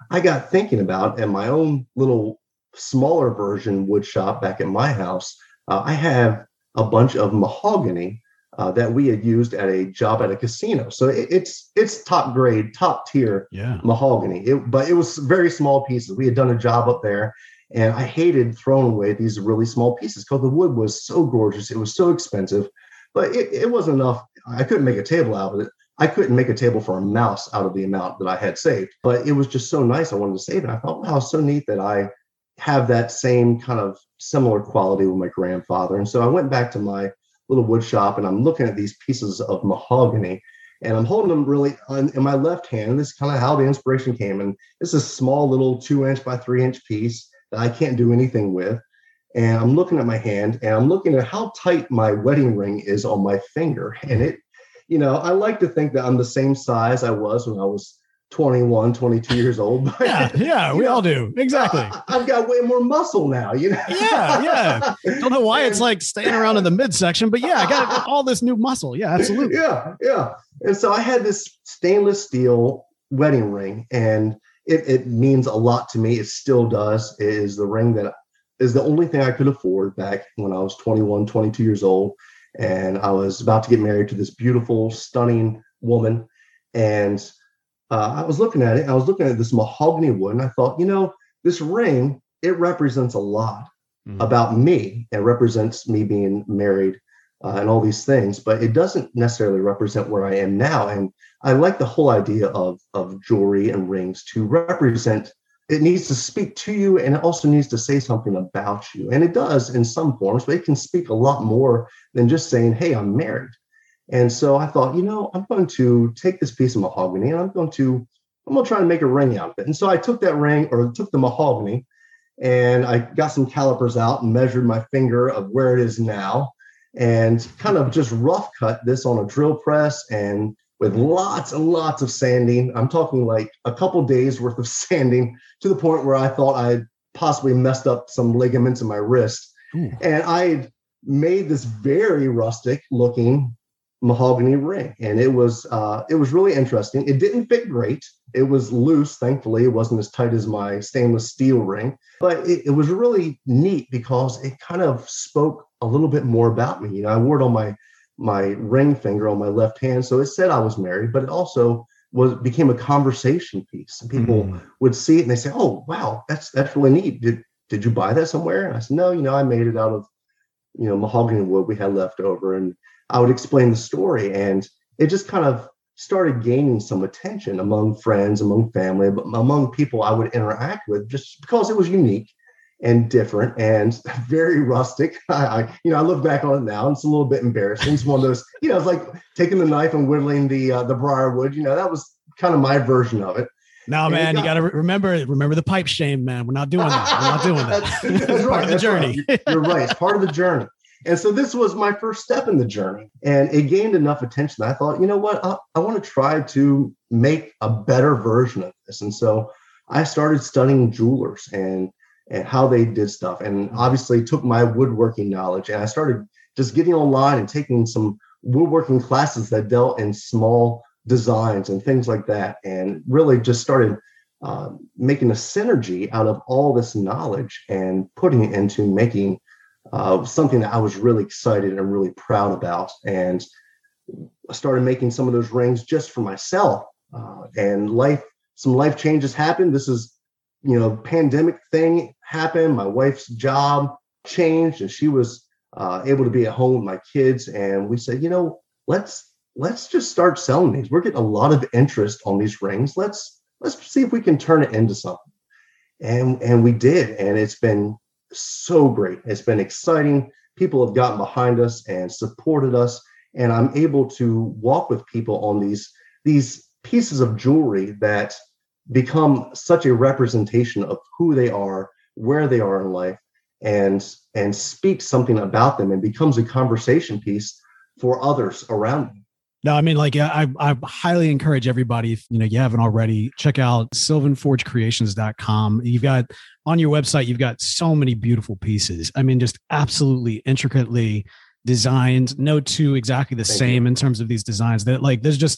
I got thinking about in my own little smaller version wood shop back at my house. Uh, I have a bunch of mahogany uh, that we had used at a job at a casino. So it, it's it's top grade, top tier Yeah. mahogany. It, but it was very small pieces. We had done a job up there, and I hated throwing away these really small pieces because the wood was so gorgeous. It was so expensive, but it, it wasn't enough. I couldn't make a table out of it. I couldn't make a table for a mouse out of the amount that I had saved, but it was just so nice. I wanted to save it. I thought, wow, it's so neat that I have that same kind of similar quality with my grandfather. And so I went back to my little wood shop, and I'm looking at these pieces of mahogany, and I'm holding them really on, in my left hand. This is kind of how the inspiration came. And it's a small little two inch by three inch piece that I can't do anything with. And I'm looking at my hand, and I'm looking at how tight my wedding ring is on my finger. And it, you know, I like to think that I'm the same size I was when I was twenty-one, twenty-two years old. But, Yeah, yeah, we know, all do. Exactly. I, I've got way more muscle now, you know? Yeah, yeah. Don't know why it's And- like staying around in the midsection, but yeah, I got all this new muscle. Yeah, absolutely. Yeah, yeah. And so I had this stainless steel wedding ring, and it, it means a lot to me. It still does. It is the ring that is the only thing I could afford back when I was twenty-one, twenty-two years old. And I was about to get married to this beautiful, stunning woman. And uh, I was looking at it, and I was looking at this mahogany wood, and I thought, you know, this ring, it represents a lot Mhm. about me. It represents me being married uh, and all these things, but it doesn't necessarily represent where I am now. And I like the whole idea of, of jewelry and rings to represent. It needs to speak to you, and it also needs to say something about you. And it does in some forms, but it can speak a lot more than just saying, hey, I'm married. And so I thought, you know, I'm going to take this piece of mahogany, and I'm going to, I'm going to try to make a ring out of it. And so I took that ring, or took the mahogany, and I got some calipers out and measured my finger of where it is now, and kind of just rough cut this on a drill press, and with lots and lots of sanding. I'm talking like a couple days worth of sanding, to the point where I thought I possibly messed up some ligaments in my wrist. Ooh. And I made this very rustic looking mahogany ring. And it was, uh, it was really interesting. It didn't fit great. It was loose. Thankfully, it wasn't as tight as my stainless steel ring, but it, it was really neat because it kind of spoke a little bit more about me. You know, I wore it on my my ring finger on my left hand. So it said I was married, but it also was became a conversation piece. And people Mm. would see it and they say, oh, wow, that's that's really neat. Did did you buy that somewhere? And I said, no, you know, I made it out of, you know, mahogany wood we had left over. And I would explain the story. And it just kind of started gaining some attention among friends, among family, but among people I would interact with, just because it was unique and different and very rustic. I, I, you know, I look back on it now, and it's a little bit embarrassing. It's one of those, you know, it's like taking the knife and whittling the uh, the briarwood. You know, that was kind of my version of it. No, And man, it you got- got to remember, remember the pipe shame, man. We're not doing that. We're not doing that. That's, that's It's right. part of the that's right. journey. You're, you're right. It's part of the journey. And so this was my first step in the journey, and it gained enough attention. I thought, you know what, I, I want to try to make a better version of this. And so I started studying jewelers and and how they did stuff, and obviously took my woodworking knowledge, and I started just getting online and taking some woodworking classes that dealt in small designs and things like that, and really just started uh, making a synergy out of all this knowledge and putting it into making uh, something that I was really excited and really proud about. And I started making some of those rings just for myself. Uh, and life, some life changes happened. This is, you know, pandemic thing happened. My wife's job changed, and she was uh, able to be at home with my kids. And we said, you know, let's let's just start selling these. We're getting a lot of interest on these rings. Let's let's see if we can turn it into something. And and we did, and it's been so great. It's been exciting. People have gotten behind us and supported us, and I'm able to walk with people on these these pieces of jewelry that become such a representation of who they are, where they are in life, and and speak something about them, and becomes a conversation piece for others around them. No, I mean, like, I, I highly encourage everybody, if you know you haven't already, check out sylvan forge creations dot com. You've got on your website, you've got so many beautiful pieces. I mean, just absolutely intricately designed. No two exactly the Thank same in terms of these designs. That like, there's just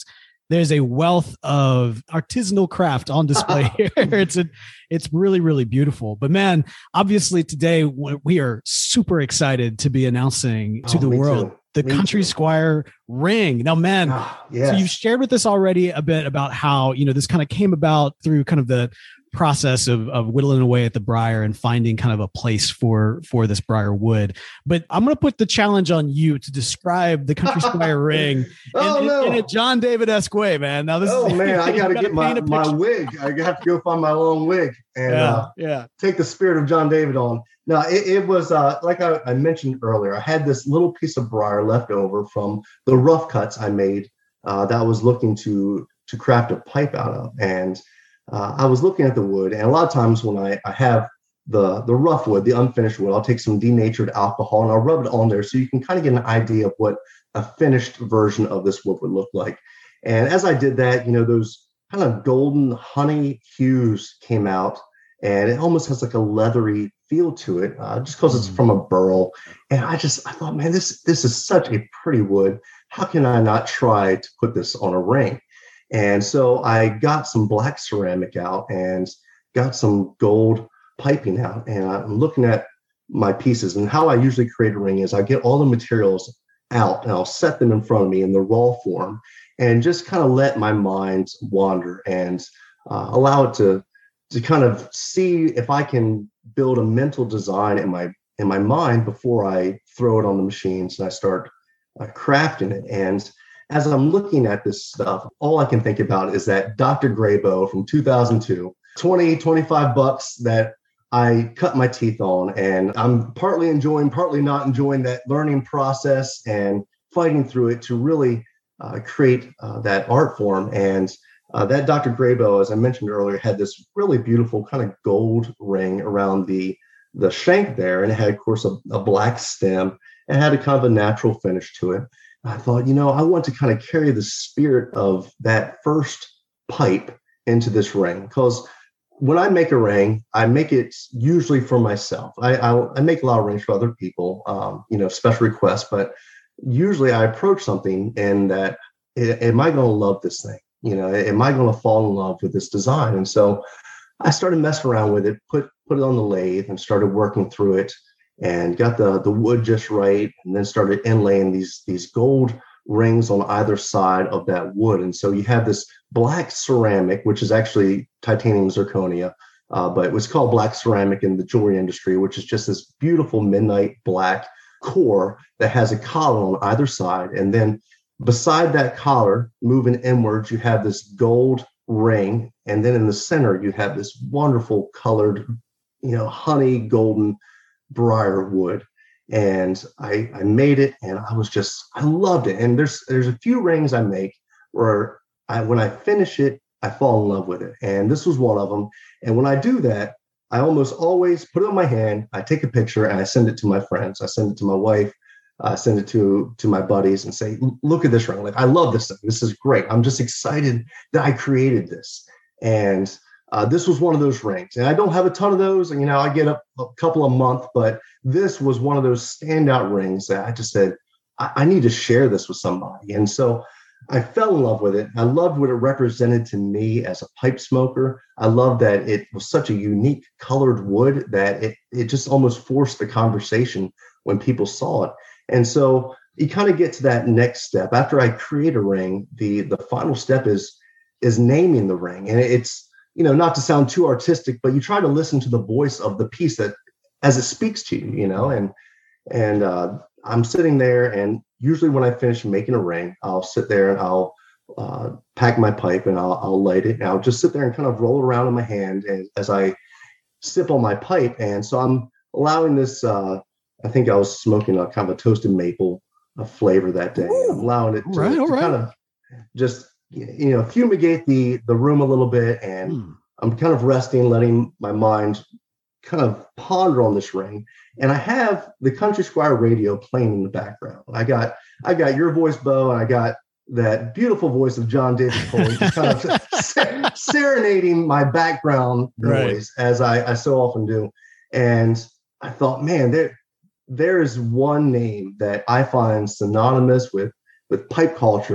there's a wealth of artisanal craft on display here. It's a, it's really, really beautiful. But man, obviously today we are super excited to be announcing to Oh, the me world too. the Me Country too. Squire ring. Now, man, Ah, yes. so you've shared with us already a bit about how, you know, this kind of came about through kind of the process of, of whittling away at the briar and finding kind of a place for, for this briar wood. But I'm going to put the challenge on you to describe the Country Squire ring Oh, in, no. in a John David-esque way, man. Now this Oh is, man, I you got to gotta get my, paint a my picture. wig. I have to go find my long wig and Yeah, uh, yeah. take the spirit of John David on. Now it, it was uh, like I, I mentioned earlier. I had this little piece of briar left over from the rough cuts I made uh, that I was looking to to craft a pipe out of, and uh, I was looking at the wood. And a lot of times when I, I have the the rough wood, the unfinished wood, I'll take some denatured alcohol and I'll rub it on there so you can kind of get an idea of what a finished version of this wood would look like. And as I did that, you know, those kind of golden honey hues came out, and it almost has like a leathery feel to it, uh, just because it's from a burl. And I just, I thought, man, this this is such a pretty wood. How can I not try to put this on a ring? And so I got some black ceramic out and got some gold piping out, and I'm looking at my pieces. And how I usually create a ring is I get all the materials out and I'll set them in front of me in the raw form, and just kind of let my mind wander and uh, allow it to to kind of see if I can build a mental design in my in my mind before I throw it on the machines and I start uh, crafting it. And as I'm looking at this stuff, all I can think about is that Doctor Grayboe from two thousand two, twenty, twenty-five bucks that I cut my teeth on, and I'm partly enjoying, partly not enjoying that learning process and fighting through it to really uh, create uh, that art form. And uh, that Doctor Grayboe, as I mentioned earlier, had this really beautiful kind of gold ring around the the shank there, and it had, of course, a, a black stem and had a kind of a natural finish to it. I thought, you know, I want to kind of carry the spirit of that first pipe into this ring, because when I make a ring, I make it usually for myself. I I, I make a lot of rings for other people, um, you know, special requests, but usually I approach something in that, am I going to love this thing? You know, am I going to fall in love with this design? And so I started messing around with it, put put it on the lathe and started working through it, and got the the wood just right, and then started inlaying these these gold rings on either side of that wood. And so you have this black ceramic, which is actually titanium zirconia, uh, but it was called black ceramic in the jewelry industry, which is just this beautiful midnight black core that has a collar on either side. And then beside that collar, moving inwards, you have this gold ring. And then in the center, you have this wonderful colored, you know, honey golden briar wood. And I, I made it, and I was just, I loved it. And there's there's a few rings I make where I, when I finish it, I fall in love with it. And this was one of them. And when I do that, I almost always put it on my hand, I take a picture, and I send it to my friends. I send it to my wife, I send it to, to my buddies and say, look at this ring. Like, I love this thing. This is great. I'm just excited that I created this. And Uh, this was one of those rings, and I don't have a ton of those. And, you know, I get a, a couple a month, but this was one of those standout rings that I just said, I, I need to share this with somebody. And so I fell in love with it. I loved what it represented to me as a pipe smoker. I loved that it was such a unique colored wood that it, it just almost forced the conversation when people saw it. And so you kind of get to that next step. After I create a ring, the, the final step is, is naming the ring. And it's, you know, not to sound too artistic, but you try to listen to the voice of the piece that as it speaks to you, you know, and, and uh, I'm sitting there, and usually when I finish making a ring, I'll sit there and I'll uh, pack my pipe, and I'll, I'll light it, and I'll just sit there and kind of roll around in my hand as, as I sip on my pipe. And so I'm allowing this, uh, I think I was smoking a kind of a toasted maple uh, flavor that day. I'm allowing it to, all right, all to right. kind of just, you know, fumigate the the room a little bit, and Hmm. I'm kind of resting, letting my mind kind of ponder on this ring. And I have the Country Squire radio playing in the background. I got I got your voice, Bo, and I got that beautiful voice of John David Coley, just kind of ser- serenading my background noise, right, as I, I so often do. And I thought, man, there there is one name that I find synonymous with with pipe culture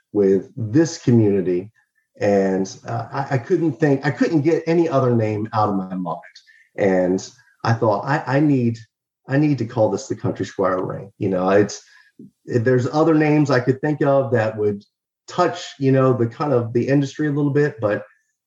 with this community. And uh, I, I couldn't think, I couldn't get any other name out of my mind. And I thought, I, I need, I need to call this the Country Squire ring. You know, it's, it, there's other names I could think of that would touch, you know, the kind of the industry a little bit, but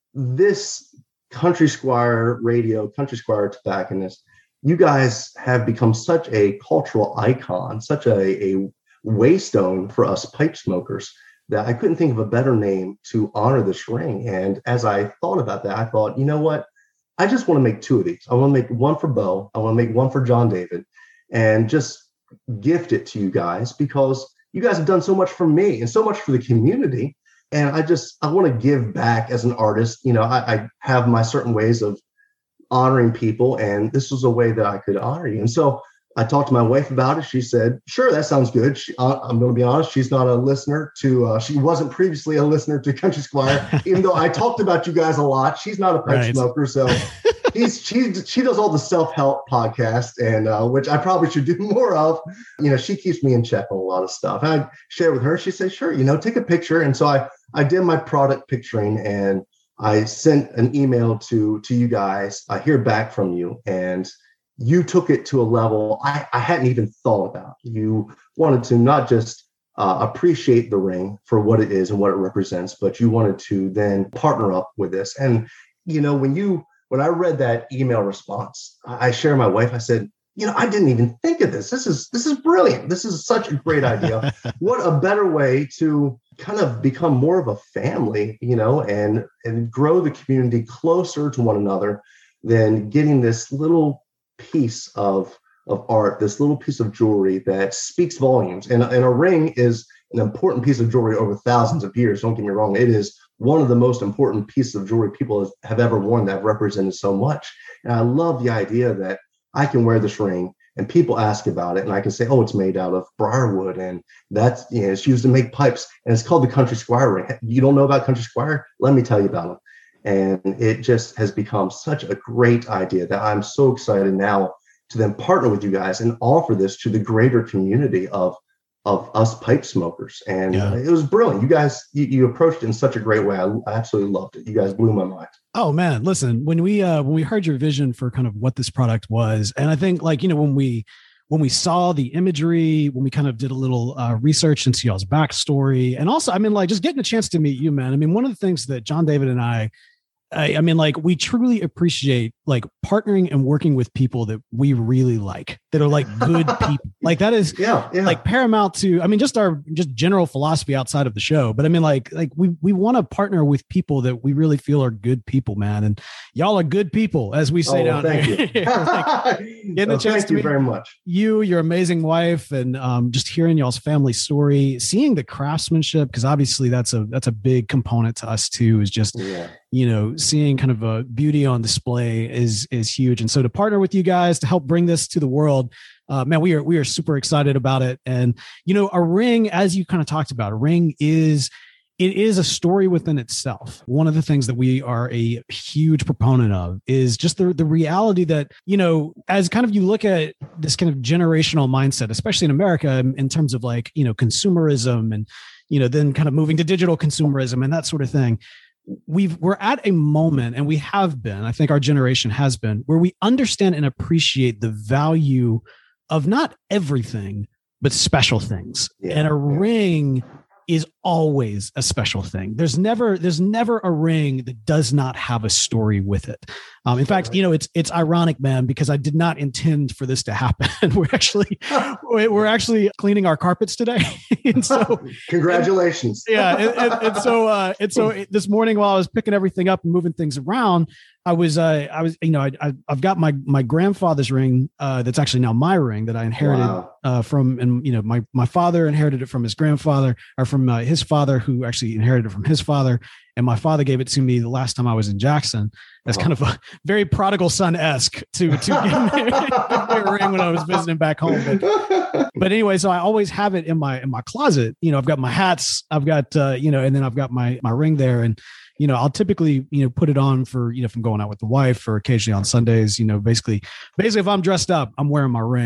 this Country Squire radio, Country Squire tobacconist, you guys have become such a cultural icon, such a, a waystone for us pipe smokers, that I couldn't think of a better name to honor this ring. And as I thought about that, I thought, you know what? I just want to make two of these. I want to make one for Bo. I want to make one for John David, and just gift it to you guys, because you guys have done so much for me and so much for the community. And I just, I want to give back as an artist. You know, I, I have my certain ways of honoring people, and this was a way that I could honor you. And so I talked to my wife about it. She said, sure, that sounds good. She, uh, I'm going to be honest, she's not a listener to, uh, she wasn't previously a listener to Country Squire, even though I talked about you guys a lot. She's not a pipe Right. smoker. So he's, she, she does all the self-help podcasts, and uh, which I probably should do more of. You know, she keeps me in check on a lot of stuff. And I share with her, she says, sure, you know, take a picture. And so I, I did my product picturing, and I sent an email to, to you guys. I hear back from you, and you took it to a level I, I hadn't even thought about. You wanted to not just uh, appreciate the ring for what it is and what it represents, but you wanted to then partner up with this. And, you know, when you, when I read that email response, I, I shared my wife, I said, you know, I didn't even think of this. This is, this is brilliant. This is such a great idea. What a better way to kind of become more of a family, you know, and, and grow the community closer to one another than getting this little piece of of art, this little piece of jewelry that speaks volumes. And, and a ring is an important piece of jewelry over thousands of years. Don't get me wrong. It is one of the most important pieces of jewelry people have ever worn that have represented so much. And I love the idea that I can wear this ring and people ask about it, and I can say, oh, it's made out of briarwood, and that's, you know, it's used to make pipes, and it's called the Country Squire ring. You don't know about Country Squire? Let me tell you about them. And it just has become such a great idea that I'm so excited now to then partner with you guys and offer this to the greater community of of us pipe smokers. And Yeah. uh, it was brilliant. You guys, you, you approached it in such a great way. I, I absolutely loved it. You guys blew my mind. Oh man, listen, when we uh when we heard your vision for kind of what this product was, and I think, like, you know, when we when we saw the imagery, when we kind of did a little uh, research into y'all's backstory, and also, I mean, like, just getting a chance to meet you, man. I mean, one of the things that John David and I, I, I mean, like, we truly appreciate, like, partnering and working with people that we really like, that are like good people. Like, that is Yeah, yeah. like paramount to, I mean, just our just general philosophy outside of the show. But I mean, like, like we we want to partner with people that we really feel are good people, man. And y'all are good people, as we say Oh, down thank here. you. Like, getting a Oh, chance thank to you meet very much. you, your amazing wife, and um, just hearing y'all's family story, seeing the craftsmanship, because obviously that's a that's a big component to us too. Is just, Yeah. you know, seeing kind of a beauty on display is is huge. And so to partner with you guys to help bring this to the world, uh, man, we are we are super excited about it. And, you know, a ring, as you kind of talked about, a ring is it is a story within itself. One of the things that we are a huge proponent of is just the, the reality that, you know, as kind of you look at this kind of generational mindset, especially in America, in, in terms of, like, you know, consumerism, and, you know, then kind of moving to digital consumerism and that sort of thing. We've we're at a moment, and we have been, I think our generation has been, where we understand and appreciate the value of not everything, but special things. Yeah, and a yeah. ring is always a special thing. There's never, there's never a ring that does not have a story with it. Um, in fact, you know, it's, it's ironic, man, because I did not intend for this to happen. we're actually, we're actually cleaning our carpets today. and so, Congratulations. yeah. And, and, and so, uh, and so this morning, while I was picking everything up and moving things around, I was, uh, I was, you know, I, I, I've got my, my grandfather's ring, uh, that's actually now my ring that I inherited, Wow. uh, from, and, you know, my, my father inherited it from his grandfather, or from uh, his father, who actually inherited it from his father. And my father gave it to me the last time I was in Jackson. That's kind of a very prodigal son-esque to, to give me, give me a ring when I was visiting back home. But, but anyway, so I always have it in my, in my closet. You know, I've got my hats, I've got, uh, you know, and then I've got my, my ring there. And, you know, I'll typically, you know, put it on for, you know, if I'm going out with the wife, or occasionally on Sundays, you know, basically, basically if I'm dressed up, I'm wearing my ring.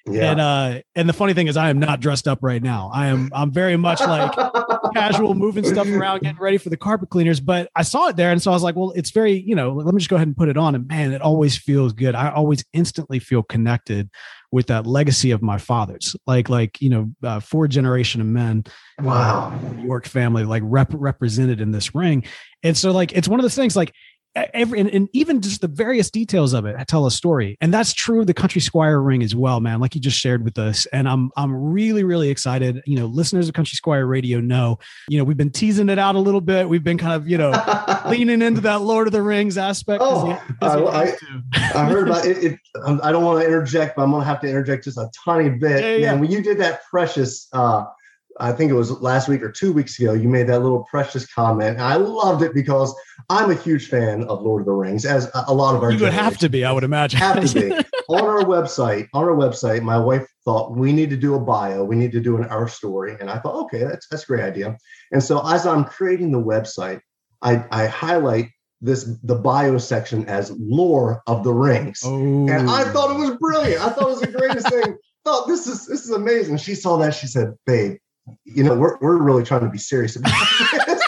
Yeah. And uh, and the funny thing is, I am not dressed up right now. I am I'm very much like casual, moving stuff around, getting ready for the carpet cleaners. But I saw it there, and so I was like, well, it's very, you know, let me just go ahead and put it on. And man, it always feels good. I always instantly feel connected with that legacy of my fathers, like like you know, uh, four generation of men. Wow. New York family, like rep- represented in this ring. And so like, it's one of those things like every, and, and even just the various details of it tell a story. And that's true of the Country Squire ring as well, man, like you just shared with us. And I'm, I'm really, really excited. You know, listeners of Country Squire Radio know, you know, we've been teasing it out a little bit. We've been kind of, you know, leaning into that Lord of the Rings aspect. Oh, I, I, I heard about it, it. I don't want to interject, but I'm going to have to interject just a tiny bit. Yeah, yeah. Man, when you did that Precious, uh, I think it was last week or two weeks ago, you made that little Precious comment. I loved it because I'm a huge fan of Lord of the Rings, as a lot of our You would have to be, I would imagine. Have to be. On our website, on our website, my wife thought we need to do a bio. We need to do an our story. And I thought, okay, that's that's a great idea. And so as I'm creating the website, I, I highlight this the bio section as Lore of the Rings. Oh. And I thought it was brilliant. I thought it was the greatest thing. Oh, this is this is amazing. She saw that. She said, babe, you know, we're we're really trying to be serious about this.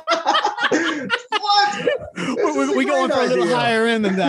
What? This we we going for a little higher end than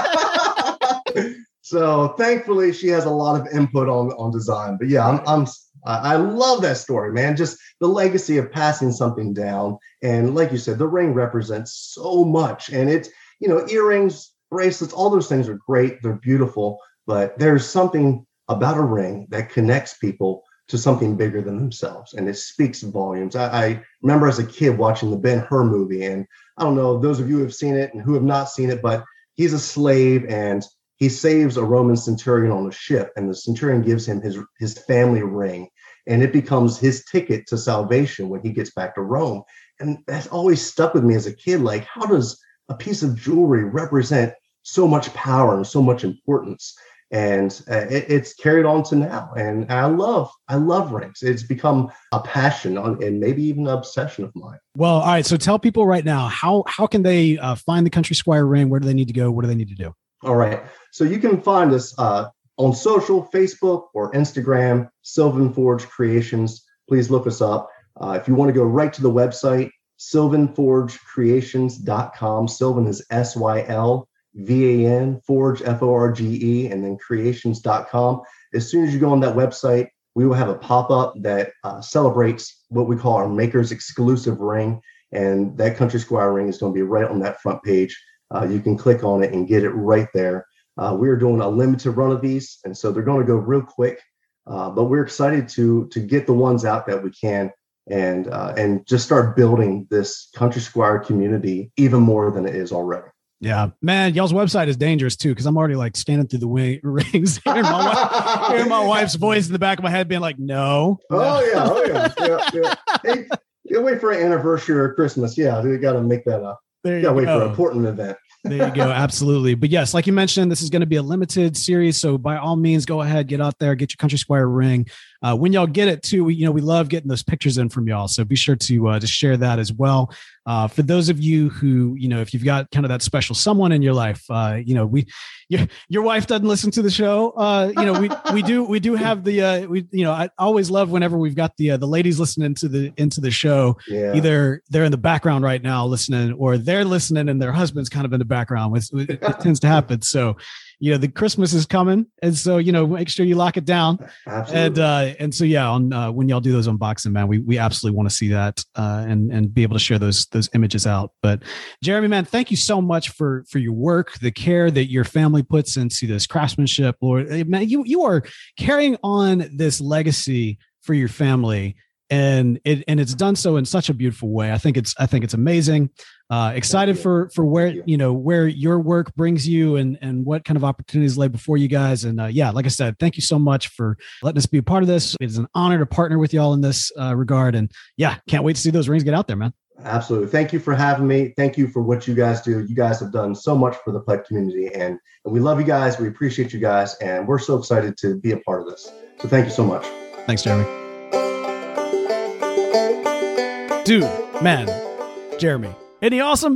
that. So thankfully, she has a lot of input on on design. But yeah, I'm I'm I love that story, man. Just the legacy of passing something down, and like you said, the ring represents so much. And it's, you know, earrings, bracelets, all those things are great. They're beautiful, but there's something about a ring that connects people to something bigger than themselves, and it speaks volumes. I, I remember as a kid watching the Ben-Hur movie, and I don't know if those of you who have seen it and who have not seen it, but he's a slave and he saves a Roman centurion on a ship, and the centurion gives him his his family ring, and it becomes his ticket to salvation when he gets back to Rome. And that's always stuck with me as a kid. Like, how does a piece of jewelry represent so much power and so much importance? And uh, it, it's carried on to now. And I love, I love rings. It's become a passion on, and maybe even an obsession of mine. Well, all right. So tell people right now, how how can they uh, find the Country Squire ring? Where do they need to go? What do they need to do? All right. So you can find us uh, on social, Facebook or Instagram, Sylvan Forge Creations. Please look us up. Uh, if you want to go right to the website, sylvan forge creations dot com. Sylvan is S Y L V A N, Forge, F O R G E, and then creations dot com. As soon as you go on that website, we will have a pop-up that uh, celebrates what we call our Maker's Exclusive Ring. And that Country Squire ring is going to be right on that front page. Uh, you can click on it and get it right there. Uh, we're doing a limited run of these, and so they're going to go real quick. Uh, but we're excited to to get the ones out that we can, and uh, and just start building this Country Squire community even more than it is already. Yeah, man, y'all's website is dangerous too, because I'm already like standing through the wing, rings, hearing my, wife, hearing my wife's voice in the back of my head being like, no. Oh, no. yeah, oh, yeah. yeah, yeah. Hey, you wait for an anniversary or Christmas. Yeah, we got to make that up. There you got to wait go. for an important event. There you go. Absolutely. But yes, like you mentioned, this is going to be a limited series. So by all means, go ahead, get out there, get your Country Squire ring. Uh, when y'all get it too, we, you know, we love getting those pictures in from y'all. So be sure to uh, to share that as well. Uh, for those of you who, you know, if you've got kind of that special someone in your life, uh, you know, we, your, your wife doesn't listen to the show. Uh, you know, we, we do, we do have the, uh, we, you know, I always love whenever we've got the, uh, the ladies listening to the, into the show. Yeah. Either they're in the background right now listening, or they're listening and their husband's kind of in the background. It, it, it tends to happen. So, you know, the Christmas is coming. And so, you know, make sure you lock it down. Absolutely. And, uh, and so, yeah, on, uh, when y'all do those unboxing, man, we, we absolutely want to see that, uh, and, and be able to share those, those images out. But Jeremy, man, thank you so much for, for your work, the care that your family puts into this craftsmanship. Lord, man, you, you are carrying on this legacy for your family. And it, and it's done so in such a beautiful way. I think it's, I think it's amazing. Uh, excited for, for where, you. you know, where your work brings you, and, and what kind of opportunities lay before you guys. And uh, yeah, like I said, thank you so much for letting us be a part of this. It is an honor to partner with y'all in this uh, regard. And yeah, can't wait to see those rings get out there, man. Absolutely. Thank you for having me. Thank you for what you guys do. You guys have done so much for the P L E C community, and, and we love you guys. We appreciate you guys, and we're so excited to be a part of this. So thank you so much. Thanks, Jeremy. Dude, man, Jeremy, isn't he awesome?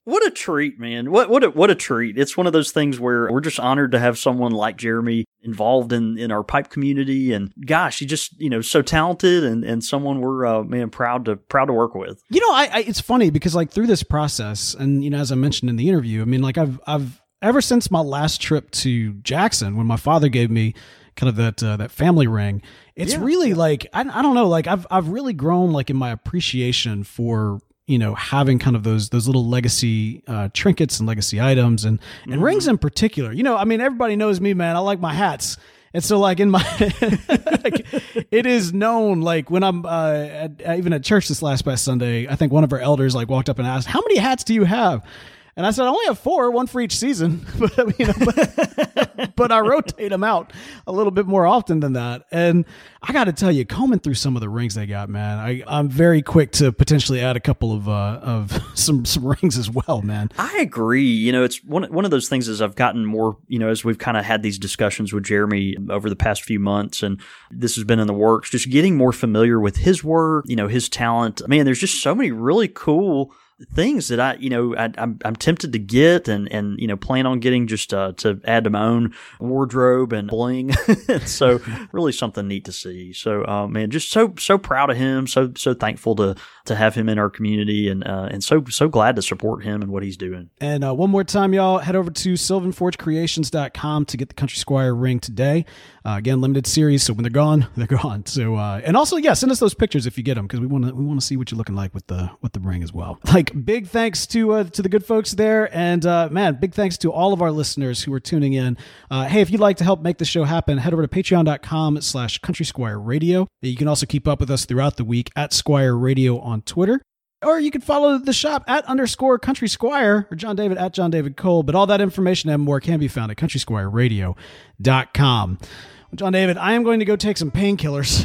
What a treat, man. What what a, what a treat. It's one of those things where we're just honored to have someone like Jeremy involved in, in our pipe community. And gosh, he just, you know, so talented and, and someone we're, uh, man, proud to proud to work with. You know, I, I it's funny because like through this process, and, you know, as I mentioned in the interview, I mean, like I've, I've, ever since my last trip to Jackson, when my father gave me kind of that, uh, that family ring, it's Yeah, really yeah. like, I, I don't know, like I've, I've really grown like in my appreciation for, you know, having kind of those those little legacy uh, trinkets and legacy items and and Mm-hmm. rings in particular. You know, I mean, everybody knows me, man. I like my hats. And so, like in my, like, it is known. Like when I'm uh, at, even at church this last past Sunday, I think one of our elders like walked up and asked, "How many hats do you have?" And I said, "I only have four, one for each season." But you know, but, but I rotate them out a little bit more often than that. And I got to tell you, combing through some of the rings they got, man, I, I'm very quick to potentially add a couple of uh, of some some rings as well, man. I agree. You know, it's one one of those things is I've gotten more, you know, as we've kind of had these discussions with Jeremy over the past few months, and this has been in the works, just getting more familiar with his work, you know, his talent. Man, there's just so many really cool things that I, you know, I, I'm I'm tempted to get and and you know plan on getting just uh, to add to my own wardrobe and bling. So really something neat to see. So uh, man, just so so proud of him. So so thankful to to have him in our community and uh, and so so glad to support him and what he's doing. And uh, one more time, y'all, head over to sylvan forge creations dot com to get the Country Squire ring today. Uh, again, limited series, so when they're gone, they're gone. So uh, and also, yeah, send us those pictures if you get them because we want to we want to see what you're looking like with the with the ring as well. Like big thanks to uh, to the good folks there, and uh, man, big thanks to all of our listeners who are tuning in. Uh, hey, if you'd like to help make the show happen, head over to patreon dot com slash Country Squire Radio. You can also keep up with us throughout the week at Squire Radio on Twitter. Or you can follow the shop at underscore Country Squire or John David at John David Cole. But all that information and more can be found at country squire radio dot com. Well, John David, I am going to go take some painkillers.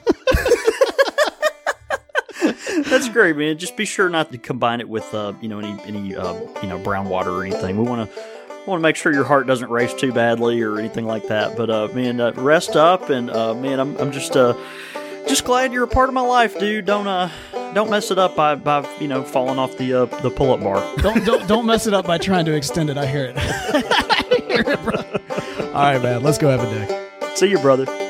That's great, man. Just be sure not to combine it with, uh, you know, any any uh, you know brown water or anything. We want to want to make sure your heart doesn't race too badly or anything like that. But uh, man, uh, rest up, and uh, man, I'm I'm just uh, just glad you're a part of my life, dude. Don't uh don't mess it up by, by you know falling off the uh, the pull up bar. don't don't don't mess it up by trying to extend it. I hear it. I hear it, bro. All right, man. Let's go have a day. See you, brother.